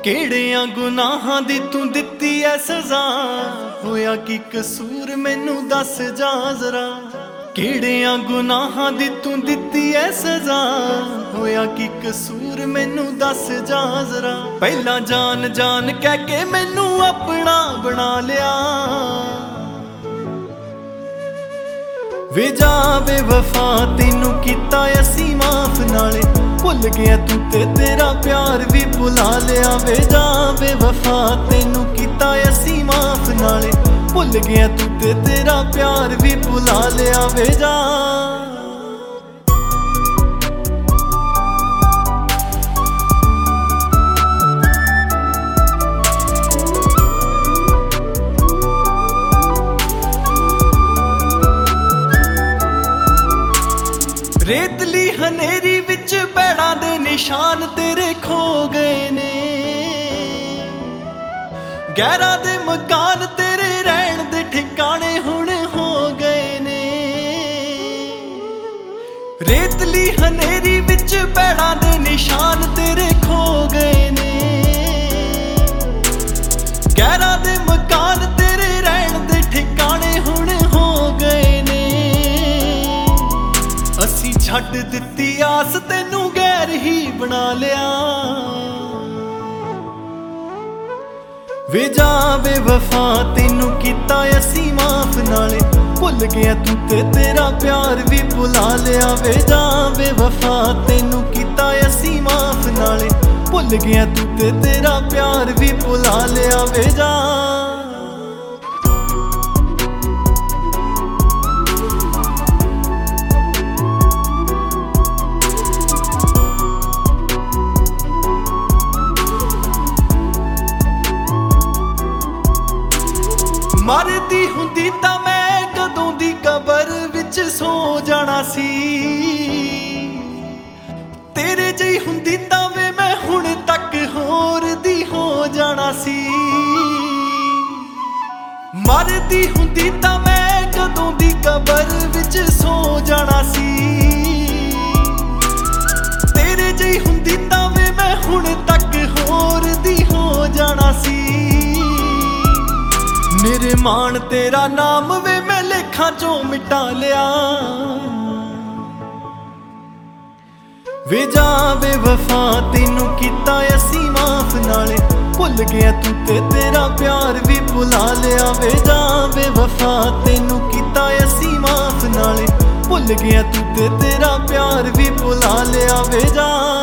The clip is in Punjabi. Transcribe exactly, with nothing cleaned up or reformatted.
ਕਿਹੜਿਆਂ ਗੁਨਾਹਾਂ ਦੀ ਤੂੰ ਦਿੱਤੀ ਐ ਸਜ਼ਾ, ਹੋਇਆ ਕੀ ਕਸੂਰ ਮੈਨੂੰ ਦੱਸ ਜਾ ਜ਼ਰਾ। ਕਿਹੜਿਆਂ ਗੁਨਾਹਾਂ ਦੀ ਤੂੰ ਦਿੱਤੀ ਐ ਸਜ਼ਾ, ਹੋਇਆ ਕੀ ਕਸੂਰ ਮੈਨੂੰ ਦੱਸ ਜਾ ਜ਼ਰਾ। ਪਹਿਲਾਂ ਜਾਨ ਜਾਨ ਕਹਿ ਕੇ ਮੈਨੂੰ ਆਪਣਾ ਬਣਾ ਲਿਆ, ਵੇ ਜਾ ਬੇਵਫਾ ਤੈਨੂੰ ਕੀਤਾ ਅਸੀਂ ਮਾਫ, ਨਾਲੇ ਭੁੱਲ ਗਿਆ ਤੂੰ ਤੇ ਤੇਰਾ ਪਿਆਰ ਵੀ ਭੁਲਾ ਲਿਆ। ਵੇ ਜਾ ਬੇਵਫਾ ਤੈਨੂੰ ਕੀਤਾ ਅਸੀਂ ਮਾਫ, ਨਾਲੇ ਭੁੱਲ ਗਿਆ ਤੂੰ ਤੇ ਤੇਰਾ ਪਿਆਰ ਵੀ ਭੁਲਾ ਲਿਆ। ਵੇ ਜਾ ਰੇਤਲੀ ਹਨੇਰੀ ਵਿੱਚ ਪੈੜਾਂ ਦੇ ਨਿਸ਼ਾਨ ਤੇਰੇ ਖੋ ਗਏ ਨੇ, ਗਹਿਰਾਂ ਦੇ ਮਕਾਨ ਤੇਰੇ ਰਹਿਣ ਦੇ ਠਿਕਾਣੇ ਹੁਣ ਹੋ ਗਏ ਨੇ। ਰੇਤਲੀ ਹਨੇਰੀ ਵਿੱਚ ਪੈੜਾਂ ਦੇ ਨਿਸ਼ਾਨ ਤੇਰੇ ਖੋ ਗਏ ਨੇ, ਗਹਿਰਾਂ ਦੇ ਮਕਾਨ ਤੇਰੇ ਰਹਿਣ ਦੇ ਠਿਕਾਣੇ ਹੁਣ ਹੋ ਗਏ ਨੇ। ਅਸੀਂ ਛੱਡ ਦਿੱਤੀ ਆਸ ਤੈਨੂੰ ਗੈਰ ਹੀ ਬਣਾ ਲਿਆ, ਵੇ ਜਾ ਬੇਵਫਾ ਤੈਨੂੰ ਕੀਤਾ ਅਸੀਂ ਮਾਫ, ਨਾਲੇ ਭੁੱਲ ਗਿਆ ਤੂੰ ਤੇ ਤੇਰਾ ਪਿਆਰ ਵੀ ਭੁਲਾ ਲਿਆ। ਵੇ ਜਾ ਬੇਵਫਾ ਤੈਨੂੰ ਕੀਤਾ ਅਸੀਂ ਮਾਫ, ਨਾਲੇ ਭੁੱਲ ਗਿਆ ਤੂੰ ਤੇ ਤੇਰਾ ਪਿਆਰ ਵੀ ਭੁਲਾ ਲਿਆ। ਵੇ ਜਾ ਮਰਦੀ ਹੁੰਦੀ ਤਾਂ ਮੈਂ ਕਦੋਂ ਦੀ ਕਬਰ ਵਿੱਚ ਸੋ ਜਾਣਾ ਸੀ, ਤੇਰੇ ਜਿਹੀ ਹੁੰਦੀ ਤਾਂ ਵੇ ਮੈਂ ਹੁਣ ਤੱਕ ਹੋਰ ਦੀ ਹੋ ਜਾਣਾ ਸੀ। ਮਰਦੀ ਹੁੰਦੀ ਤਾਂ ਮੈਂ ਕਦੋਂ ਦੀ ਕਬਰ ਵਿੱਚ ਸੋ ਜਾਣਾ ਸੀ, ਤੇਰੇ ਜਿਹੀ ਹੁੰਦੀ ਤਾਂ ਵੇ ਮੈਂ ਹੁਣ ਤੱਕ ਹੋਰ ਦੀ ਹੋ ਜਾਣਾ ਸੀ। ਮੇਰੇ ਮਾਣ ਤੇਰਾ ਨਾਮ ਵੇ ਮੈਂ ਲੇਖਾਂ ਚੋਂ ਮਿਟਾ ਲਿਆ, ਵੇ ਜਾ ਬੇਵਫਾ ਤੈਨੂੰ ਕੀਤਾ ਅਸੀਂ ਮਾਫ, ਨਾਲੇ ਭੁੱਲ ਗਿਆ ਤੂੰ ਤੇ ਤੇਰਾ ਪਿਆਰ ਵੀ ਭੁਲਾ ਲਿਆ। ਵੇ ਜਾ ਬੇਵਫਾ ਤੈਨੂੰ ਕੀਤਾ ਅਸੀਂ ਮਾਫ, ਨਾਲੇ ਭੁੱਲ ਗਿਆ ਤੂੰ ਤੇ ਤੇਰਾ ਪਿਆਰ ਵੀ ਭੁਲਾ ਲਿਆ। ਵੇ ਜਾ